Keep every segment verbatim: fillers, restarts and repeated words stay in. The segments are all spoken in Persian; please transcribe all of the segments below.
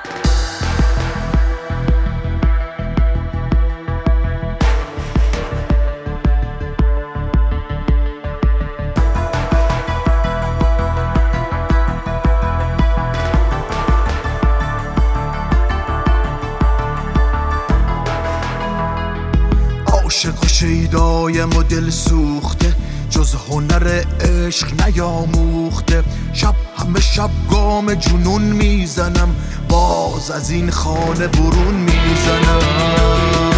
عاشق و شیدایم و دل سوخته، جز هنر عشق نیاموخته. شب همه شب گام جنون میزنم، باز از این خانه برون میزنم.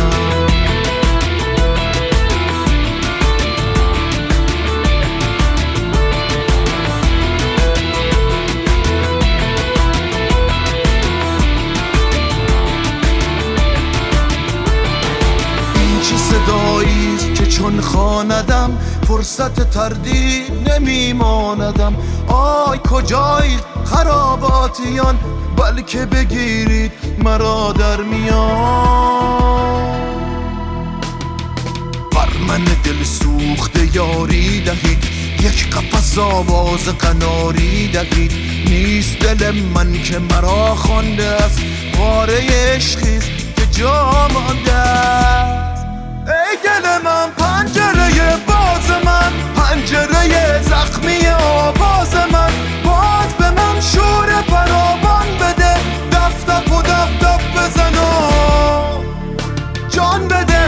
صداییست که چون خواندم فرصت تردید نمیماندم. آی کجایید خراباتیان، بلکه بگیرید مرا در میان. بر من دل سوخته یاری دهید، یک قفس آواز قناری دهید. نیست دل من که مرا خوانده است، پاره عشقیست که جا مانده است. ای دل من پنجره باز من، پنجره زخمی آواز من. باز به من شور فراوان بده، دف دف و دف دف بزن و جان بده.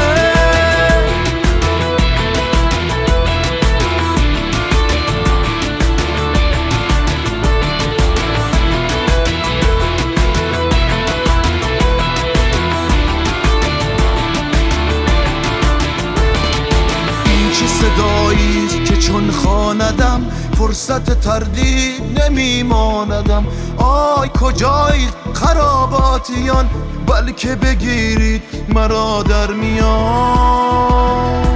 صداییست که چون خواندم فرصت تردید نمیماندم. آی کجایید خراباتیان، بلکه بگیرید مرا در میان.